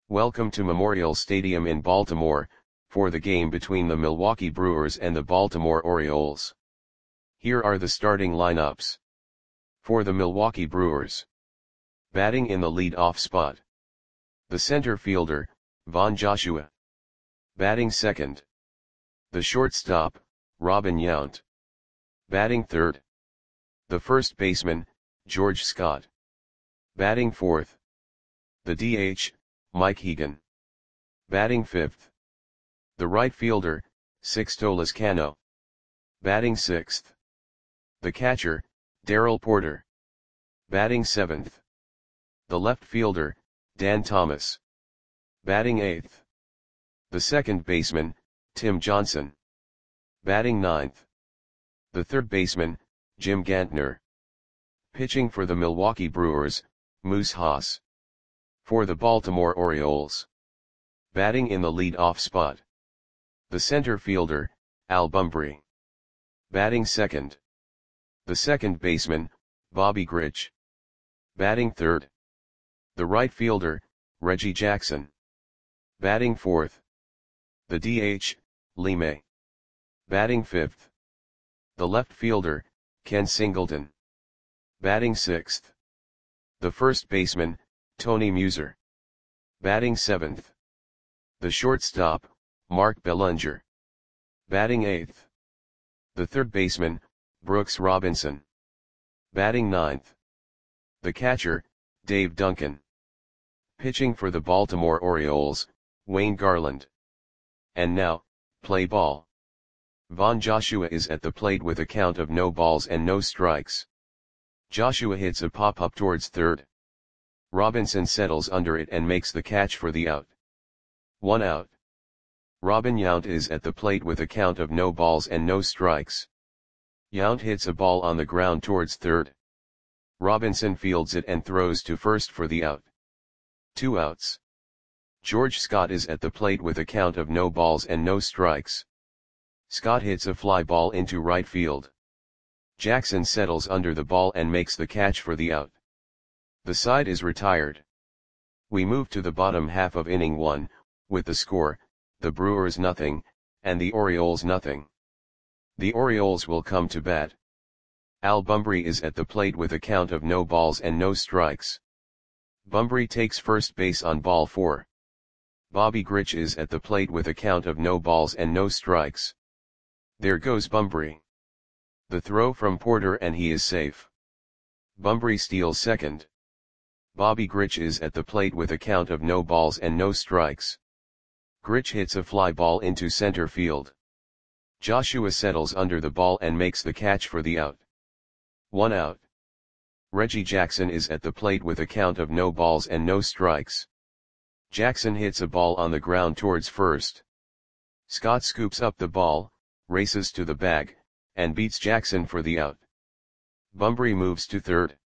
Welcome to Memorial Stadium in Baltimore, for the game between the Milwaukee Brewers and the Baltimore Orioles. Here are the starting lineups. For the Milwaukee Brewers. Batting in the lead-off spot. The center fielder, Von Joshua. Batting second. The shortstop, Robin Yount. Batting third. The first baseman, George Scott. Batting fourth. The DH, Mike Hegan. Batting fifth. The right fielder, Sixto Lezcano. Batting sixth. The catcher, Darrell Porter. Batting seventh. The left fielder, Dan Thomas. Batting eighth. The second baseman, Tim Johnson. Batting ninth. The third baseman, Jim Gantner. Pitching for the Milwaukee Brewers, Moose Haas. For the Baltimore Orioles. Batting in the lead-off spot. The center fielder, Al Bumbry. Batting second. The second baseman, Bobby Grich. Batting third. The right fielder, Reggie Jackson. Batting fourth. The DH, Lee May. Batting fifth. The left fielder, Ken Singleton. Batting sixth. The first baseman, Tony Muser. Batting seventh. The shortstop, Mark Bellinger. Batting eighth. The third baseman, Brooks Robinson. Batting ninth. The catcher, Dave Duncan. Pitching for the Baltimore Orioles, Wayne Garland. And now, play ball. Von Joshua is at the plate with a count of no balls and no strikes. Joshua hits a pop-up towards third. Robinson settles under it and makes the catch for the out. 1 out. Robin Yount is at the plate with a count of no balls and no strikes. Yount hits a ball on the ground towards third. Robinson fields it and throws to first for the out. 2 outs. George Scott is at the plate with a count of no balls and no strikes. Scott hits a fly ball into right field. Jackson settles under the ball and makes the catch for the out. The side is retired. We move to the bottom half of inning 1, with the score, the Brewers nothing, and the Orioles nothing. The Orioles will come to bat. Al Bumbry is at the plate with a count of no balls and no strikes. Bumbry takes first base on ball 4. Bobby Grich is at the plate with a count of no balls and no strikes. There goes Bumbry. The throw from Porter and he is safe. Bumbry steals second. Bobby Grich is at the plate with a count of no balls and no strikes. Grich hits a fly ball into center field. Joshua settles under the ball and makes the catch for the out. 1 out. Reggie Jackson is at the plate with a count of no balls and no strikes. Jackson hits a ball on the ground towards first. Scott scoops up the ball, races to the bag, and beats Jackson for the out. Bumbry moves to third.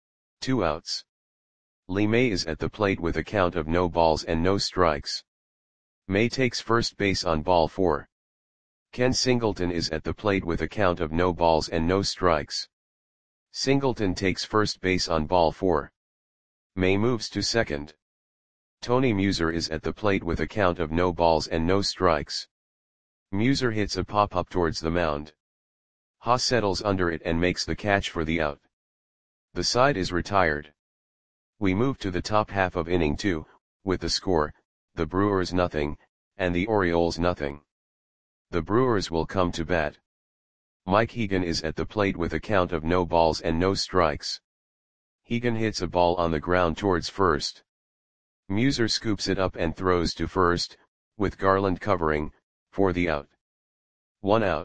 2 outs. Lee May is at the plate with a count of no balls and no strikes. May takes first base on ball 4. Ken Singleton is at the plate with a count of no balls and no strikes. Singleton takes first base on ball 4. May moves to second. Tony Muser is at the plate with a count of no balls and no strikes. Muser hits a pop-up towards the mound. Haas settles under it and makes the catch for the out. The side is retired. We move to the top half of inning 2, with the score, the Brewers nothing, and the Orioles nothing. The Brewers will come to bat. Mike Hegan is at the plate with a count of no balls and no strikes. Hegan hits a ball on the ground towards first. Muser scoops it up and throws to first, with Garland covering, for the out. 1 out.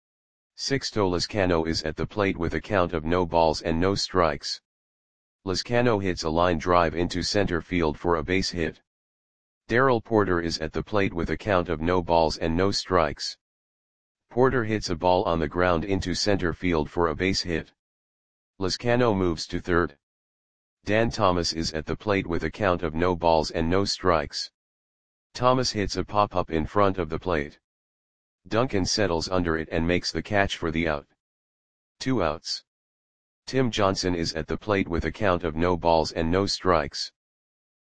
Sixto Lezcano is at the plate with a count of no balls and no strikes. Lezcano hits a line drive into center field for a base hit. Darrell Porter is at the plate with a count of no balls and no strikes. Porter hits a ball on the ground into center field for a base hit. Lezcano moves to third. Dan Thomas is at the plate with a count of no balls and no strikes. Thomas hits a pop-up in front of the plate. Duncan settles under it and makes the catch for the out. 2 outs. Tim Johnson is at the plate with a count of no balls and no strikes.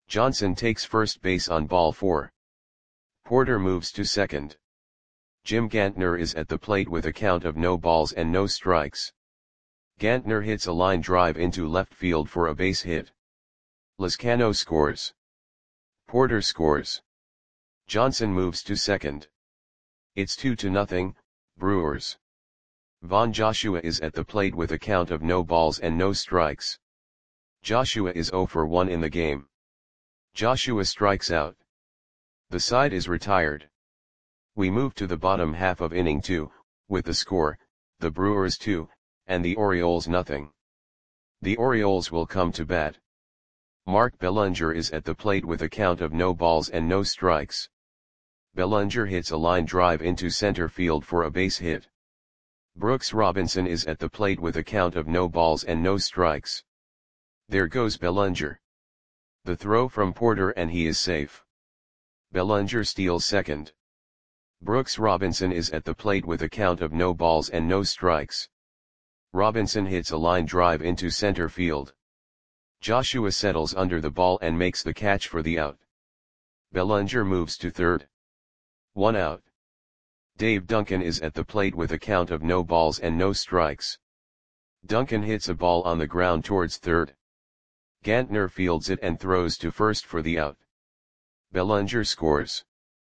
Johnson takes first base on ball 4. Porter moves to second. Jim Gantner is at the plate with a count of no balls and no strikes. Gantner hits a line drive into left field for a base hit. Lezcano scores. Porter scores. Johnson moves to second. It's 2-0, Brewers. Von Joshua is at the plate with a count of no balls and no strikes. Joshua is 0 for 1 in the game. Joshua strikes out. The side is retired. We move to the bottom half of inning 2, with the score, the Brewers 2, and the Orioles nothing. The Orioles will come to bat. Mark Bellinger is at the plate with a count of no balls and no strikes. Bellinger hits a line drive into center field for a base hit. Brooks Robinson is at the plate with a count of no balls and no strikes. There goes Bellinger. The throw from Porter and he is safe. Bellinger steals second. Brooks Robinson is at the plate with a count of no balls and no strikes. Robinson hits a line drive into center field. Joshua settles under the ball and makes the catch for the out. Bellinger moves to third. 1 out. Dave Duncan is at the plate with a count of no balls and no strikes. Duncan hits a ball on the ground towards third. Gantner fields it and throws to first for the out. Bellinger scores.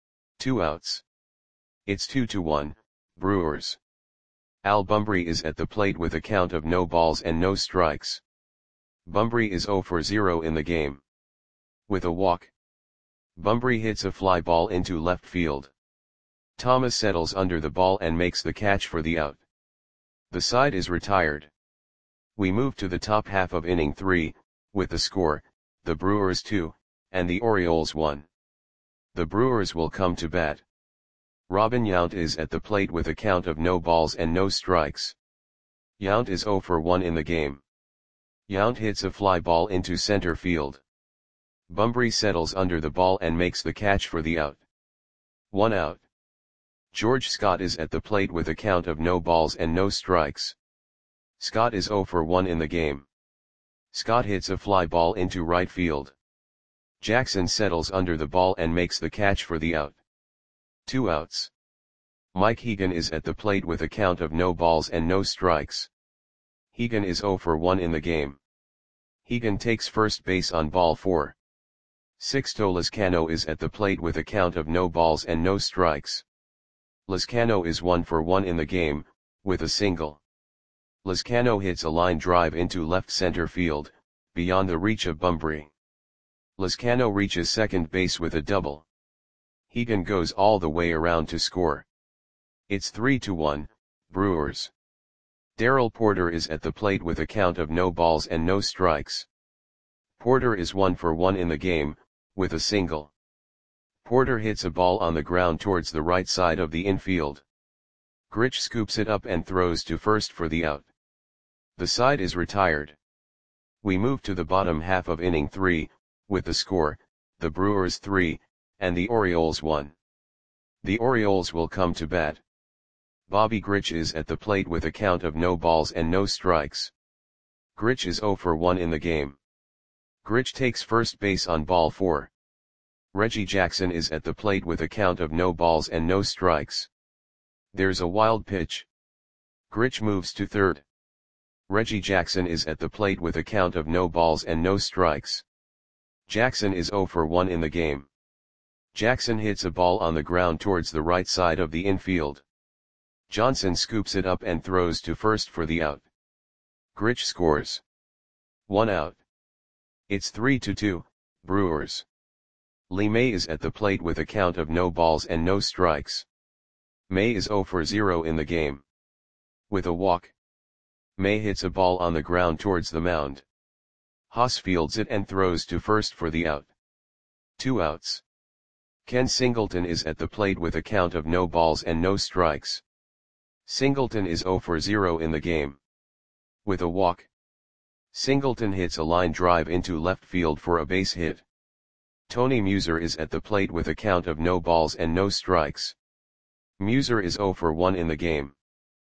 2 outs. It's 2-1, Brewers. Al Bumbry is at the plate with a count of no balls and no strikes. Bumbry is 0 for 0 in the game. With a walk, Bumbry hits a fly ball into left field. Thomas settles under the ball and makes the catch for the out. The side is retired. We move to the top half of inning 3, with the score, the Brewers 2, and the Orioles 1. The Brewers will come to bat. Robin Yount is at the plate with a count of no balls and no strikes. Yount is 0 for 1 in the game. Yount hits a fly ball into center field. Bumbry settles under the ball and makes the catch for the out. 1 out. George Scott is at the plate with a count of no balls and no strikes. Scott is 0 for 1 in the game. Scott hits a fly ball into right field. Jackson settles under the ball and makes the catch for the out. 2 outs. Mike Hegan is at the plate with a count of no balls and no strikes. Hegan is 0 for 1 in the game. Hegan takes first base on ball 4. Sixto Lezcano is at the plate with a count of no balls and no strikes. Lezcano is 1 for 1 in the game, with a single. Lezcano hits a line drive into left center field, beyond the reach of Bumbry. Lezcano reaches second base with a double. Hegan goes all the way around to score. It's 3-1, Brewers. Darrell Porter is at the plate with a count of no balls and no strikes. Porter is 1 for 1 in the game, with a single. Porter hits a ball on the ground towards the right side of the infield. Grich scoops it up and throws to first for the out. The side is retired. We move to the bottom half of inning 3, with the score, the Brewers 3, and the Orioles 1. The Orioles will come to bat. Bobby Grich is at the plate with a count of no balls and no strikes. Grich is 0 for 1 in the game. Grich takes first base on ball 4. Reggie Jackson is at the plate with a count of no balls and no strikes. There's a wild pitch. Grich moves to third. Reggie Jackson is at the plate with a count of no balls and no strikes. Jackson is 0 for 1 in the game. Jackson hits a ball on the ground towards the right side of the infield. Johnson scoops it up and throws to first for the out. Grich scores. 1 out. It's 3-2, Brewers. Lee May is at the plate with a count of no balls and no strikes. May is 0 for 0 in the game. With a walk, May hits a ball on the ground towards the mound. Haas fields it and throws to first for the out. 2 outs. Ken Singleton is at the plate with a count of no balls and no strikes. Singleton is 0 for 0 in the game. With a walk, Singleton hits a line drive into left field for a base hit. Tony Muser is at the plate with a count of no balls and no strikes. Muser is 0 for 1 in the game.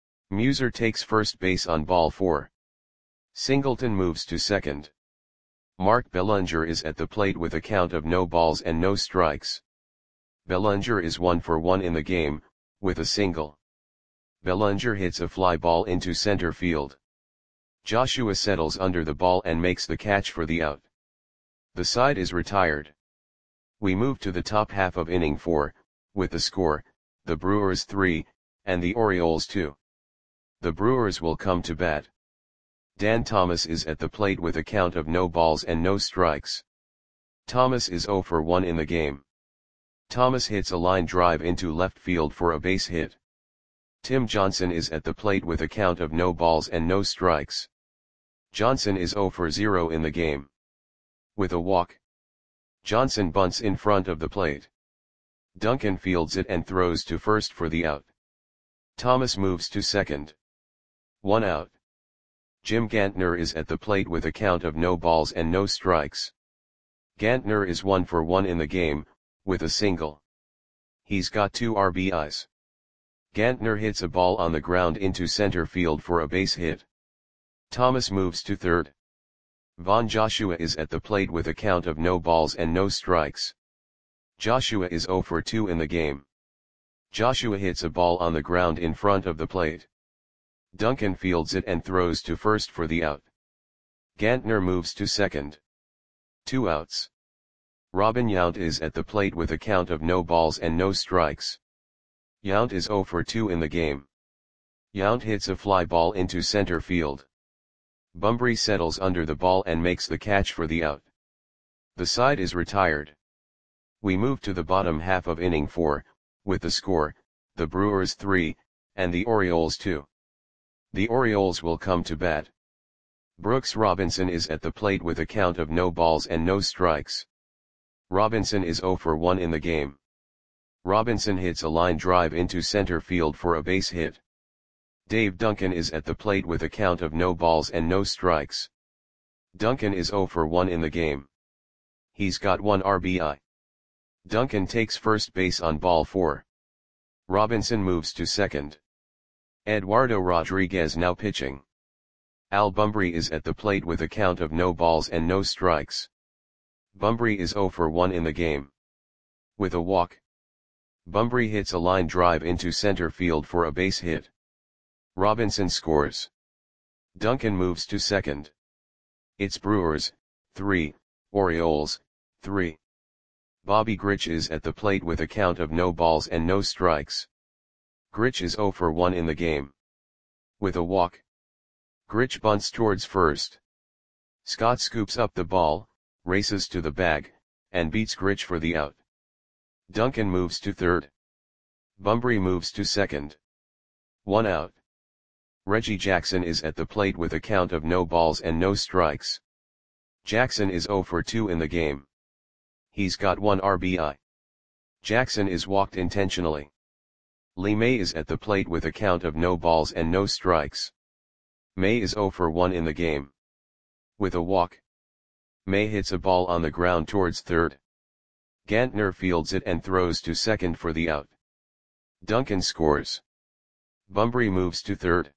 Muser takes first base on ball 4. Singleton moves to second. Mark Bellinger is at the plate with a count of no balls and no strikes. Bellinger is 1 for 1 in the game, with a single. Bellinger hits a fly ball into center field. Joshua settles under the ball and makes the catch for the out. The side is retired. We move to the top half of inning 4, with the score, the Brewers 3, and the Orioles 2. The Brewers will come to bat. Dan Thomas is at the plate with a count of no balls and no strikes. Thomas is 0 for 1 in the game. Thomas hits a line drive into left field for a base hit. Tim Johnson is at the plate with a count of no balls and no strikes. Johnson is 0 for 0 in the game. With a walk, Johnson bunts in front of the plate. Duncan fields it and throws to first for the out. Thomas moves to second. 1 out. Jim Gantner is at the plate with a count of no balls and no strikes. Gantner is 1 for 1 in the game, with a single. He's got 2 RBIs. Gantner hits a ball on the ground into center field for a base hit. Thomas moves to third. Von Joshua is at the plate with a count of no balls and no strikes. Joshua is 0 for 2 in the game. Joshua hits a ball on the ground in front of the plate. Duncan fields it and throws to first for the out. Gantner moves to second. 2 outs. Robin Yount is at the plate with a count of no balls and no strikes. Yount is 0 for 2 in the game. Yount hits a fly ball into center field. Bunbury settles under the ball and makes the catch for the out. The side is retired. We move to the bottom half of inning 4, with the score, the Brewers 3, and the Orioles 2. The Orioles will come to bat. Brooks Robinson is at the plate with a count of no balls and no strikes. Robinson is 0 for 1 in the game. Robinson hits a line drive into center field for a base hit. Dave Duncan is at the plate with a count of no balls and no strikes. Duncan is 0 for 1 in the game. He's got 1 RBI. Duncan takes first base on ball 4. Robinson moves to second. Eduardo Rodriguez now pitching. Al Bunbury is at the plate with a count of no balls and no strikes. Bunbury is 0 for 1 in the game. With a walk, Bunbury hits a line drive into center field for a base hit. Robinson scores. Duncan moves to second. It's Brewers 3, Orioles 3. Bobby Grich is at the plate with a count of no balls and no strikes. Grich is 0 for 1 in the game. With a walk, Grich bunts towards first. Scott scoops up the ball, races to the bag, and beats Grich for the out. Duncan moves to third. Bunbury moves to second. 1 out. Reggie Jackson is at the plate with a count of no balls and no strikes. Jackson is 0 for 2 in the game. He's got 1 RBI. Jackson is walked intentionally. Lee May is at the plate with a count of no balls and no strikes. May is 0 for 1 in the game. With a walk, May hits a ball on the ground towards third. Gantner fields it and throws to second for the out. Duncan scores. Bunbury moves to third.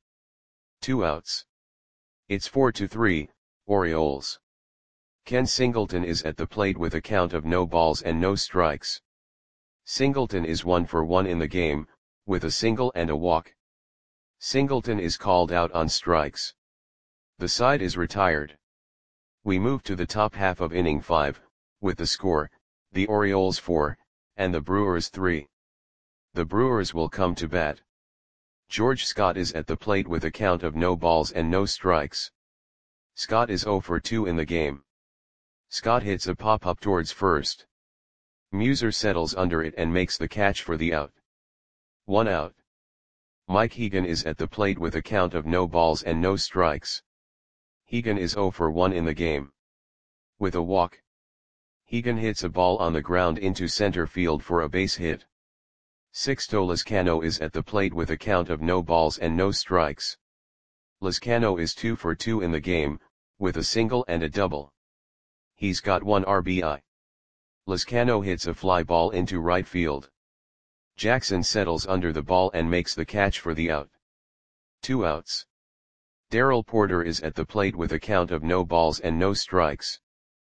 2 outs. It's 4-3, Orioles. Ken Singleton is at the plate with a count of no balls and no strikes. Singleton is 1 for 1 in the game, with a single and a walk. Singleton is called out on strikes. The side is retired. We move to the top half of inning 5, with the score, the Orioles 4, and the Brewers 3. The Brewers will come to bat. George Scott is at the plate with a count of no balls and no strikes. Scott is 0 for 2 in the game. Scott hits a pop-up towards first. Muser settles under it and makes the catch for the out. 1 out. Mike Hegan is at the plate with a count of no balls and no strikes. Hegan is 0 for 1 in the game. With a walk, Hegan hits a ball on the ground into center field for a base hit. Sixto Lezcano is at the plate with a count of no balls and no strikes. Lezcano is 2 for 2 in the game, with a single and a double. He's got 1 RBI. Lezcano hits a fly ball into right field. Jackson settles under the ball and makes the catch for the out. 2 outs. Darrell Porter is at the plate with a count of no balls and no strikes.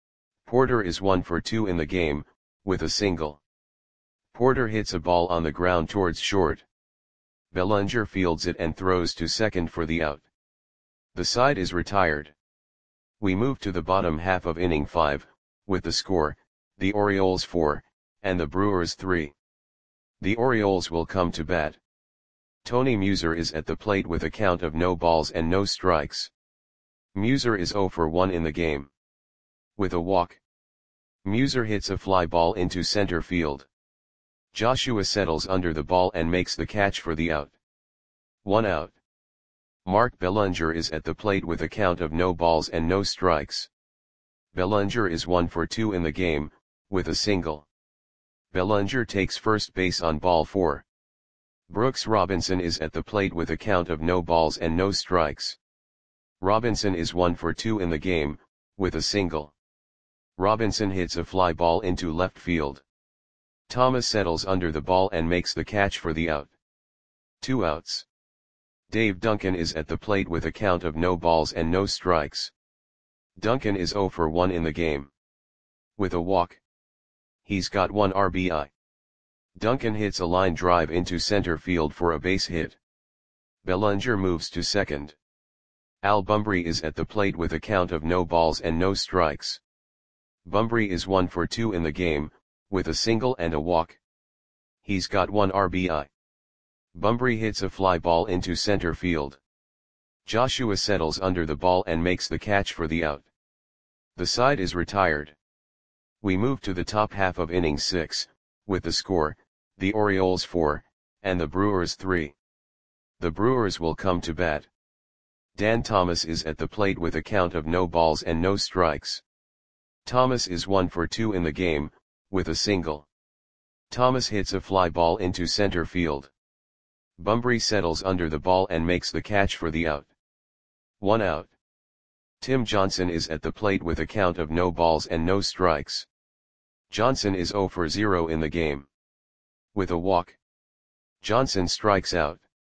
Porter is 1 for 2 in the game, with a single. Porter hits a ball on the ground towards short. Bellinger fields it and throws to second for the out. The side is retired. We move to the bottom half of inning 5, with the score, the Orioles 4, and the Brewers 3. The Orioles will come to bat. Tony Muser is at the plate with a count of no balls and no strikes. Muser is 0 for 1 in the game. With a walk. Muser hits a fly ball into center field. Joshua settles under the ball and makes the catch for the out. 1 out. Mark Bellinger is at the plate with a count of no balls and no strikes. Bellinger is 1 for 2 in the game, with a single. Bellinger takes first base on ball 4. Brooks Robinson is at the plate with a count of no balls and no strikes. Robinson is 1 for 2 in the game, with a single. Robinson hits a fly ball into left field. Thomas settles under the ball and makes the catch for the out. 2 outs. Dave Duncan is at the plate with a count of no balls and no strikes. Duncan is 0 for 1 in the game. With a walk. He's got 1 RBI. Duncan hits a line drive into center field for a base hit. Bellinger moves to second. Al Bumbry is at the plate with a count of no balls and no strikes. Bumbry is 1 for 2 in the game, with a single and a walk. He's got 1 RBI. Bumbry hits a fly ball into center field. Joshua settles under the ball and makes the catch for the out. The side is retired. We move to the top half of inning 6, with the score, the Orioles 4, and the Brewers 3. The Brewers will come to bat. Dan Thomas is at the plate with a count of no balls and no strikes. Thomas is 1 for 2 in the game, with a single. Thomas hits a fly ball into center field. Bumbry settles under the ball and makes the catch for the out. 1 out. Tim Johnson is at the plate with a count of no balls and no strikes. Johnson is 0 for 0 in the game. With a walk. Johnson strikes out.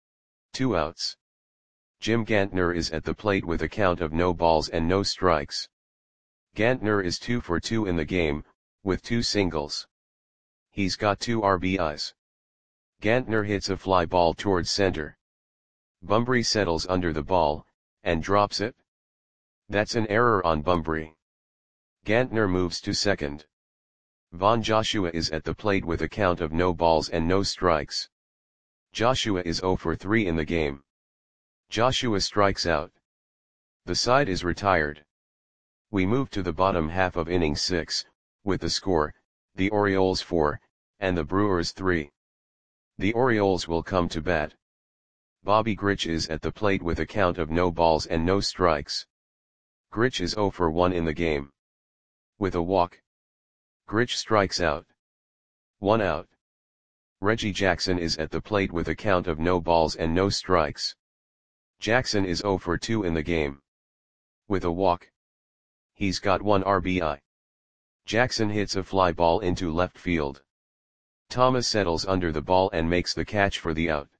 2 outs. Jim Gantner is at the plate with a count of no balls and no strikes. Gantner is 2 for 2 in the game, with 2 singles. He's got 2 RBIs. Gantner hits a fly ball towards center. Bumbry settles under the ball, and drops it. That's an error on Bumbry. Gantner moves to second. Von Joshua is at the plate with a count of no balls and no strikes. Joshua is 0 for 3 in the game. Joshua strikes out. The side is retired. We move to the bottom half of inning 6, with the score, the Orioles 4, and the Brewers 3. The Orioles will come to bat. Bobby Grich is at the plate with a count of no balls and no strikes. Grich is 0 for 1 in the game. With a walk. Grich strikes out. 1 out. Reggie Jackson is at the plate with a count of no balls and no strikes. Jackson is 0 for 2 in the game. With a walk. He's got 1 RBI. Jackson hits a fly ball into left field. Thomas settles under the ball and makes the catch for the out.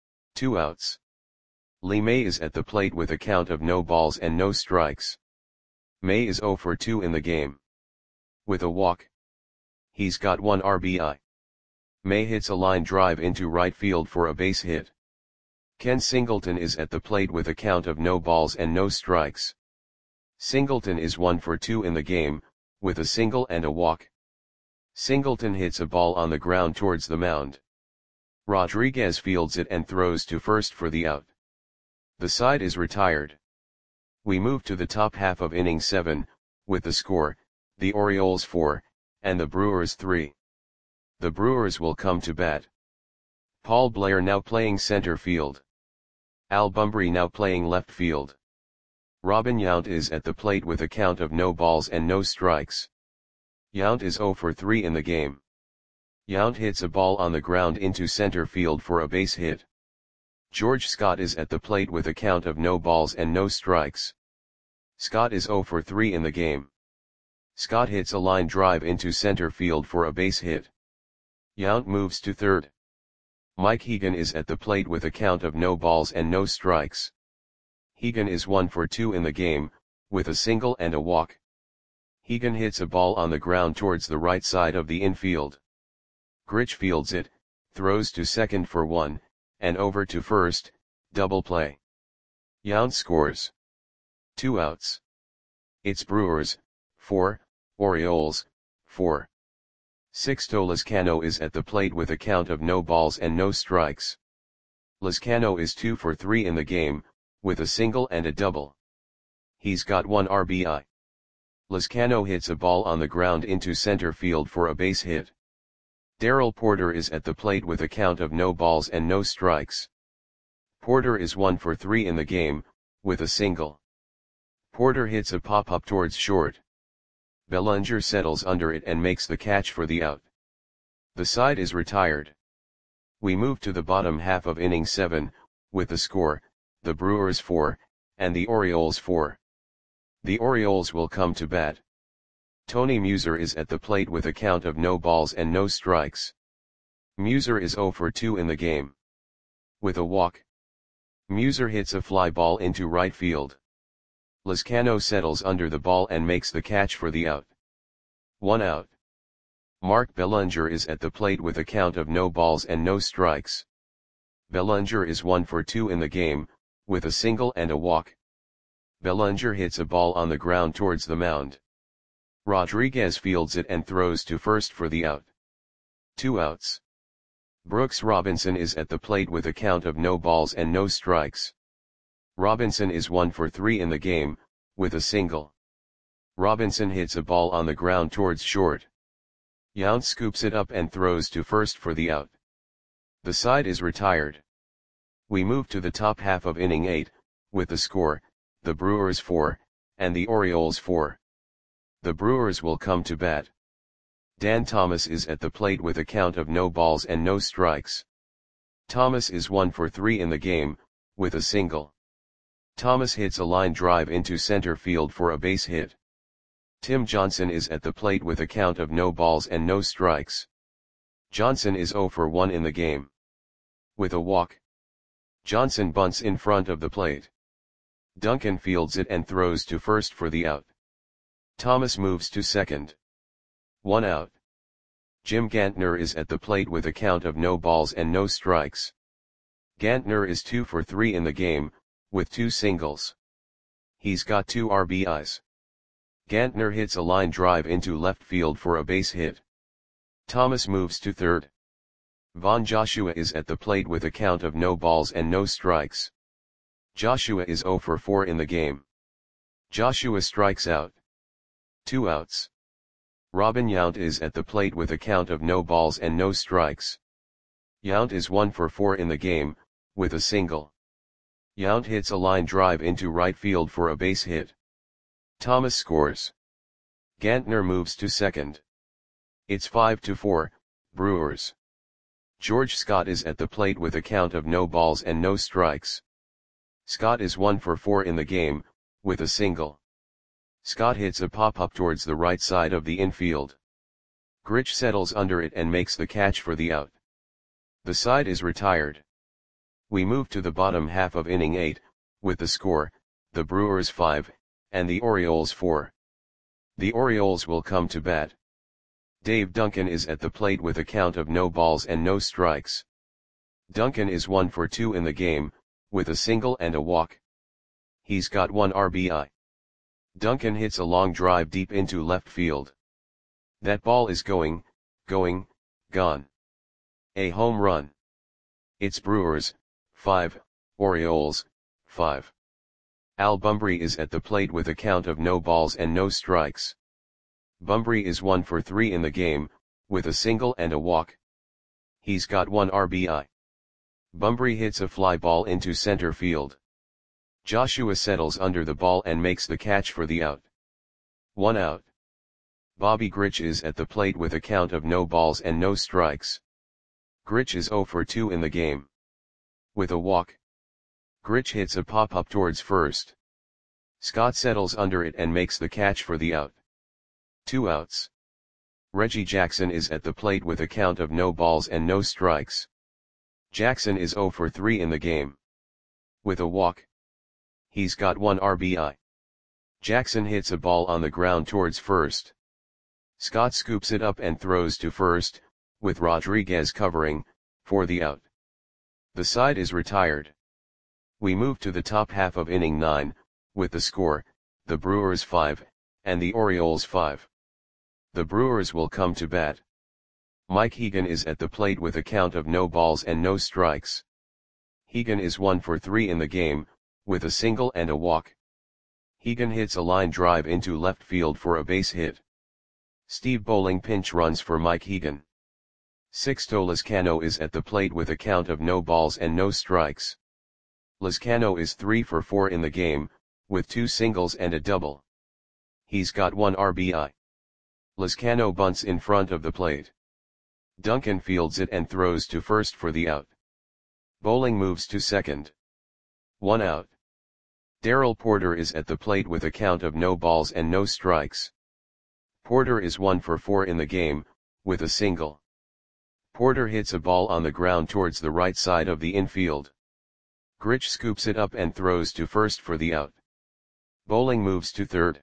2 outs. Lee May is at the plate with a count of no balls and no strikes. May is 0 for 2 in the game. With a walk. He's got 1 RBI. May hits a line drive into right field for a base hit. Ken Singleton is at the plate with a count of no balls and no strikes. Singleton is 1 for 2 in the game, with a single and a walk. Singleton hits a ball on the ground towards the mound. Rodriguez fields it and throws to first for the out. The side is retired. We move to the top half of inning 7, with the score, the Orioles 4, and the Brewers 3. The Brewers will come to bat. Paul Blair now playing center field. Al Bumbry now playing left field. Robin Yount is at the plate with a count of no balls and no strikes. Yount is 0 for 3 in the game. Yount hits a ball on the ground into center field for a base hit. George Scott is at the plate with a count of no balls and no strikes. Scott is 0 for 3 in the game. Scott hits a line drive into center field for a base hit. Yount moves to third. Mike Hegan is at the plate with a count of no balls and no strikes. Hegan is 1 for 2 in the game, with a single and a walk. Hegan hits a ball on the ground towards the right side of the infield. Grich fields it, throws to second for 1, and over to first, double play. Yount scores. 2 outs. It's Brewers, 4, Orioles, 4. Sixto Lizcano is at the plate with a count of no balls and no strikes. Lizcano is 2 for 3 in the game, with a single and a double. He's got 1 RBI. Lizcano hits a ball on the ground into center field for a base hit. Darrell Porter is at the plate with a count of no balls and no strikes. Porter is 1 for 3 in the game, with a single. Porter hits a pop-up towards short. Bellinger settles under it and makes the catch for the out. The side is retired. We move to the bottom half of inning 7, with the score, the Brewers 4, and the Orioles 4. The Orioles will come to bat. Tony Muser is at the plate with a count of no balls and no strikes. Muser is 0 for 2 in the game. With a walk. Muser hits a fly ball into right field. Lizcano settles under the ball and makes the catch for the out. 1 out. Mark Bellinger is at the plate with a count of no balls and no strikes. Bellinger is 1 for 2 in the game, with a single and a walk. Bellinger hits a ball on the ground towards the mound. Rodriguez fields it and throws to first for the out. 2 outs. Brooks Robinson is at the plate with a count of no balls and no strikes. Robinson is 1 for 3 in the game, with a single. Robinson hits a ball on the ground towards short. Yount scoops it up and throws to first for the out. The side is retired. We move to the top half of inning 8, with the score, the Brewers 4, and the Orioles 4. The Brewers will come to bat. Dan Thomas is at the plate with a count of no balls and no strikes. Thomas is 1 for 3 in the game, with a single. Thomas hits a line drive into center field for a base hit. Tim Johnson is at the plate with a count of no balls and no strikes. Johnson is 0 for 1 in the game. With a walk. Johnson bunts in front of the plate. Duncan fields it and throws to first for the out. Thomas moves to second. 1 out. Jim Gantner is at the plate with a count of no balls and no strikes. Gantner is 2 for 3 in the game, with 2 singles. He's got 2 RBIs. Gantner hits a line drive into left field for a base hit. Thomas moves to third. Von Joshua is at the plate with a count of no balls and no strikes. Joshua is 0 for 4 in the game. Joshua strikes out. 2 outs. Robin Yount is at the plate with a count of no balls and no strikes. Yount is 1 for 4 in the game, with a single. Yount hits a line drive into right field for a base hit. Thomas scores. Gantner moves to second. It's 5-4, Brewers. George Scott is at the plate with a count of no balls and no strikes. Scott is 1 for 4 in the game, with a single. Scott hits a pop-up towards the right side of the infield. Grich settles under it and makes the catch for the out. The side is retired. We move to the bottom half of inning 8, with the score, the Brewers 5, and the Orioles 4. The Orioles will come to bat. Dave Duncan is at the plate with a count of no balls and no strikes. Duncan is 1 for 2 in the game, with a single and a walk. He's got 1 RBI. Duncan hits a long drive deep into left field. That ball is going, gone. A home run. It's Brewers 5, Orioles 5. Al Bumbry is at the plate with a count of no balls and no strikes. Bumbry is 1 for 3 in the game, with a single and a walk. He's got 1 RBI. Bumbry hits a fly ball into center field. Joshua settles under the ball and makes the catch for the out. 1 out. Bobby Grich is at the plate with a count of no balls and no strikes. Grich is 0 for 2 in the game. With a walk. Grich hits a pop-up towards first. Scott settles under it and makes the catch for the out. 2 outs. Reggie Jackson is at the plate with a count of no balls and no strikes. Jackson is 0 for 3 in the game. With a walk. He's got 1 RBI. Jackson hits a ball on the ground towards first. Scott scoops it up and throws to first, with Rodriguez covering, for the out. The side is retired. We move to the top half of inning 9, with the score, the Brewers 5, and the Orioles 5. The Brewers will come to bat. Mike Hegan is at the plate with a count of no balls and no strikes. Hegan is 1 for 3 in the game, with a single and a walk. Hegan hits a line drive into left field for a base hit. Steve Bowling pinch runs for Mike Hegan. Sixto Lizcano is at the plate with a count of no balls and no strikes. Lizcano is 3 for 4 in the game, with 2 singles and a double. He's got 1 RBI. Lizcano bunts in front of the plate. Duncan fields it and throws to first for the out. Bowling moves to second. 1 out. Darrell Porter is at the plate with a count of no balls and no strikes. Porter is 1 for 4 in the game, with a single. Porter hits a ball on the ground towards the right side of the infield. Grich scoops it up and throws to first for the out. Bowling moves to third.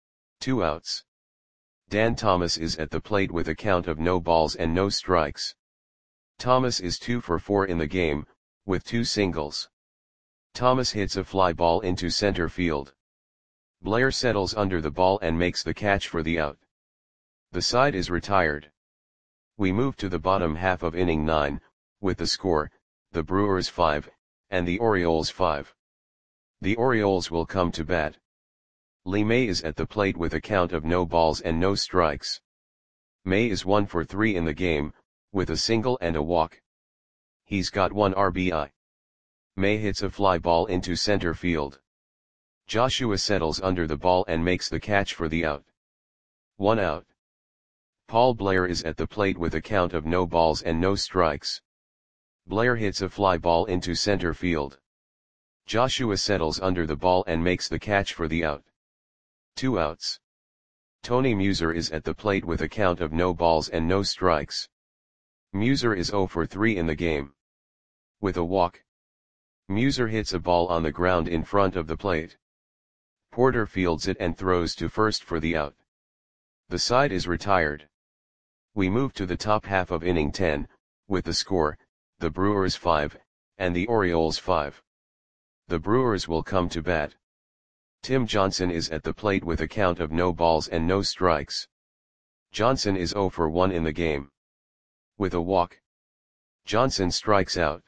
2 outs. Dan Thomas is at the plate with a count of no balls and no strikes. Thomas is 2 for 4 in the game, with 2 singles. Thomas hits a fly ball into center field. Blair settles under the ball and makes the catch for the out. The side is retired. We move to the bottom half of inning 9, with the score, the Brewers 5, and the Orioles 5. The Orioles will come to bat. Lee May is at the plate with a count of no balls and no strikes. May is 1 for 3 in the game, with a single and a walk. He's got 1 RBI. May hits a fly ball into center field. Joshua settles under the ball and makes the catch for the out. 1 out. Paul Blair is at the plate with a count of no balls and no strikes. Blair hits a fly ball into center field. Joshua settles under the ball and makes the catch for the out. 2 outs. Tony Muser is at the plate with a count of no balls and no strikes. Muser is 0 for 3 in the game. With a walk. Muser hits a ball on the ground in front of the plate. Porter fields it and throws to first for the out. The side is retired. We move to the top half of inning 10, with the score, the Brewers 5, and the Orioles 5. The Brewers will come to bat. Tim Johnson is at the plate with a count of no balls and no strikes. Johnson is 0 for 1 in the game. With a walk. Johnson strikes out.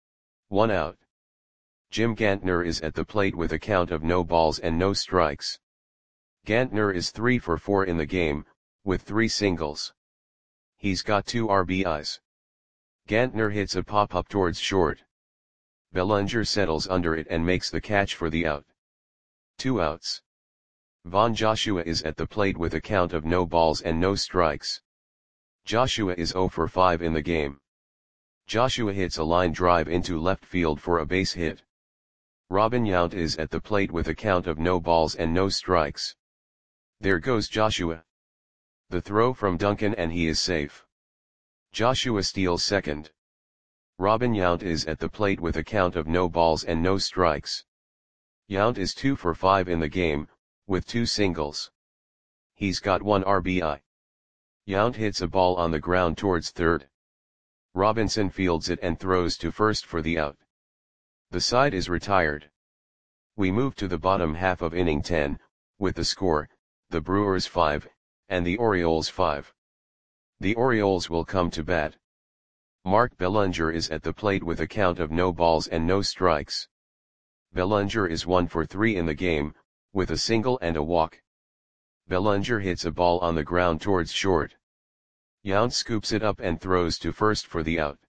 1 out. Jim Gantner is at the plate with a count of no balls and no strikes. Gantner is 3 for 4 in the game, with 3 singles. He's got 2 RBIs. Gantner hits a pop-up towards short. Bellinger settles under it and makes the catch for the out. 2 outs. Von Joshua is at the plate with a count of no balls and no strikes. Joshua is 0 for 5 in the game. Joshua hits a line drive into left field for a base hit. Robin Yount is at the plate with a count of no balls and no strikes. There goes Joshua. The throw from Duncan and he is safe. Joshua steals second. Robin Yount is at the plate with a count of no balls and no strikes. Yount is 2 for 5 in the game, with 2 singles. He's got 1 RBI. Yount hits a ball on the ground towards third. Robinson fields it and throws to first for the out. The side is retired. We move to the bottom half of inning 10, with the score, the Brewers 5, and the Orioles 5. The Orioles will come to bat. Mark Bellinger is at the plate with a count of no balls and no strikes. Bellinger is 1 for 3 in the game, with a single and a walk. Bellinger hits a ball on the ground towards short. Yount scoops it up and throws to first for the out.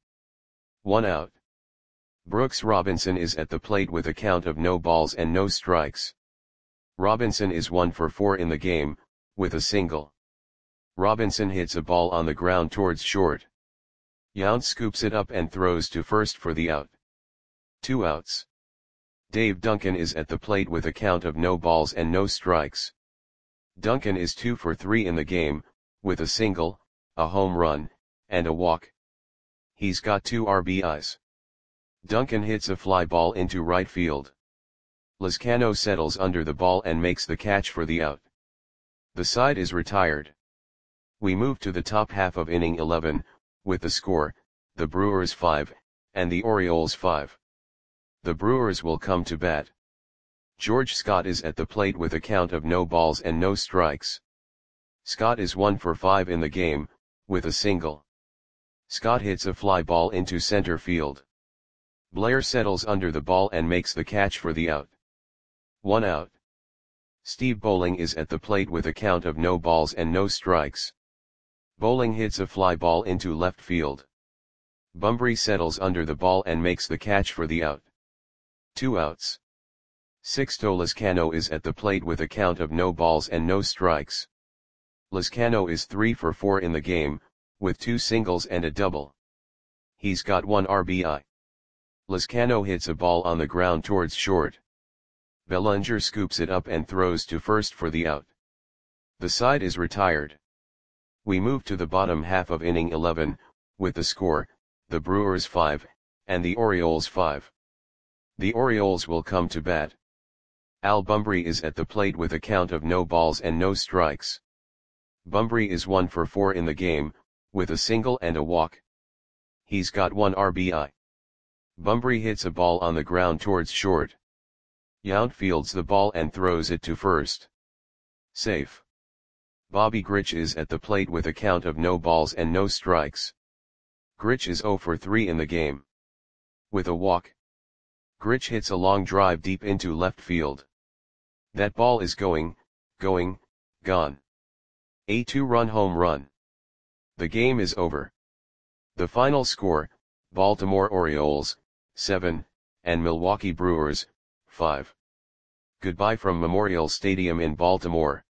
1 out. Brooks Robinson is at the plate with a count of no balls and no strikes. Robinson is 1 for 4 in the game, with a single. Robinson hits a ball on the ground towards short. Yount scoops it up and throws to first for the out. 2 outs. Dave Duncan is at the plate with a count of no balls and no strikes. Duncan is 2 for 3 in the game, with a single, a home run, and a walk. He's got 2 RBIs. Duncan hits a fly ball into right field. Lezcano settles under the ball and makes the catch for the out. The side is retired. We move to the top half of inning 11, with the score, the Brewers 5, and the Orioles 5. The Brewers will come to bat. George Scott is at the plate with a count of no balls and no strikes. Scott is 1 for 5 in the game, with a single. Scott hits a fly ball into center field. Blair settles under the ball and makes the catch for the out. 1 out. Steve Bowling is at the plate with a count of no balls and no strikes. Bowling hits a fly ball into left field. Bunbury settles under the ball and makes the catch for the out. 2 outs. Sixto Lezcano is at the plate with a count of no balls and no strikes. Lezcano is 3 for 4 in the game, with 2 singles and a double. He's got 1 RBI. Lezcano hits a ball on the ground towards short. Bellinger scoops it up and throws to first for the out. The side is retired. We move to the bottom half of inning 11, with the score, the Brewers 5, and the Orioles 5. The Orioles will come to bat. Al Bunbury is at the plate with a count of no balls and no strikes. Bunbury is 1 for 4 in the game, with a single and a walk. He's got 1 RBI. Bunbury hits a ball on the ground towards short. Yount fields the ball and throws it to first. Safe. Bobby Grich is at the plate with a count of no balls and no strikes. Grich is 0 for 3 in the game. With a walk. Grich hits a long drive deep into left field. That ball is gone. A 2-run home run. The game is over. The final score, Baltimore Orioles, 7, and Milwaukee Brewers, 5. Goodbye from Memorial Stadium in Baltimore.